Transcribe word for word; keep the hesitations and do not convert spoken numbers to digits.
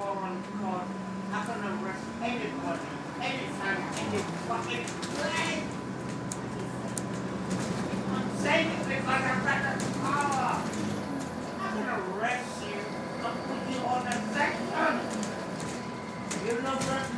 foreign because I can arrest anybody, anytime, any fucking place. I'm saying it because I've got the power. I can arrest you and put you on a section. You know what?